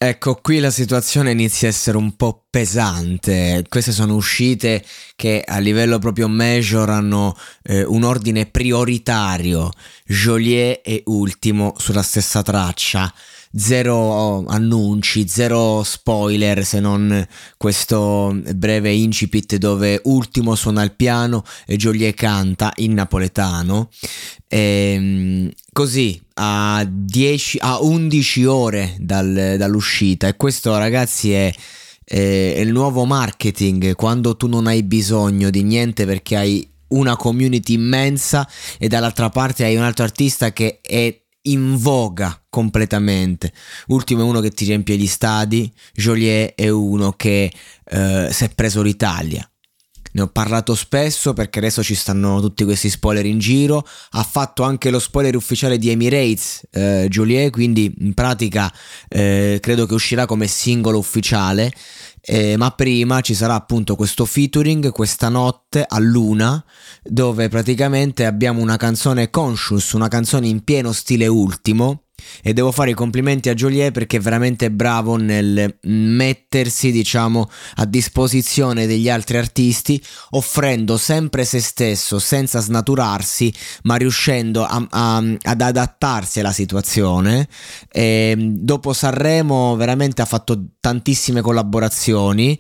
Ecco, qui la situazione inizia a essere un po' pesante. Queste sono uscite che a livello proprio major hanno un ordine prioritario. Joliet e Ultimo sulla stessa traccia. Zero annunci, zero spoiler se non questo breve incipit dove Ultimo suona il piano e Joliet canta in napoletano. Così a 11 ore dall'uscita, e questo, ragazzi, è il nuovo marketing, quando tu non hai bisogno di niente perché hai una community immensa e dall'altra parte hai un altro artista che è in voga completamente. Ultimo è uno che ti riempie gli stadi, Joliet è uno che si è preso l'Italia. Ne ho parlato spesso perché adesso ci stanno tutti questi spoiler in giro. Ha fatto anche lo spoiler ufficiale di Emirates, Joliet, quindi in pratica credo che uscirà come singolo ufficiale. Ma prima ci sarà appunto questo featuring questa notte a Luna, dove praticamente abbiamo una canzone conscious, una canzone in pieno stile Ultimo. E devo fare i complimenti a Joliet perché è veramente bravo nel mettersi, diciamo, a disposizione degli altri artisti, offrendo sempre se stesso senza snaturarsi, ma riuscendo ad adattarsi alla situazione. E dopo Sanremo veramente ha fatto tantissime collaborazioni,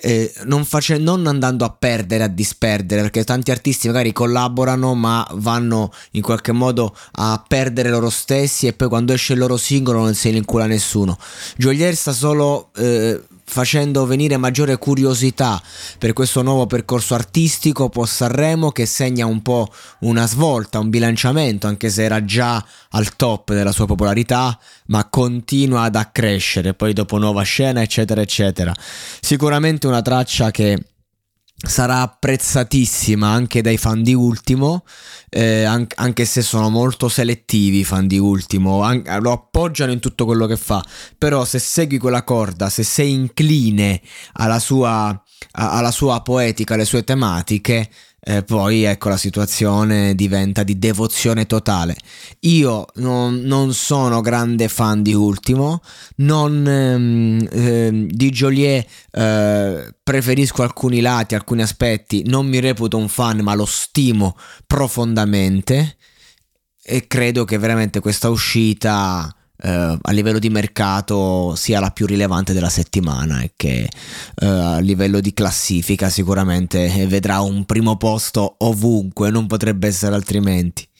non andando a perdere, a disperdere, perché tanti artisti magari collaborano ma vanno in qualche modo a perdere loro stessi e poi quando esce il loro singolo non se ne incula nessuno. Joliet sta solo facendo venire maggiore curiosità per questo nuovo percorso artistico post Sanremo, che segna un po' una svolta, un bilanciamento, anche se era già al top della sua popolarità, ma continua ad accrescere poi dopo Nuova Scena eccetera eccetera. Sicuramente una traccia che sarà apprezzatissima anche dai fan di Ultimo, anche se sono molto selettivi i fan di Ultimo, lo appoggiano in tutto quello che fa, però se segui quella corda, se sei incline alla sua poetica, alle sue tematiche, poi ecco la situazione diventa di devozione totale. Io non sono grande fan di Ultimo, di Joliet preferisco alcuni lati, alcuni aspetti, non mi reputo un fan ma lo stimo profondamente e credo che veramente questa uscita a livello di mercato sia la più rilevante della settimana e che a livello di classifica sicuramente vedrà un primo posto ovunque, non potrebbe essere altrimenti.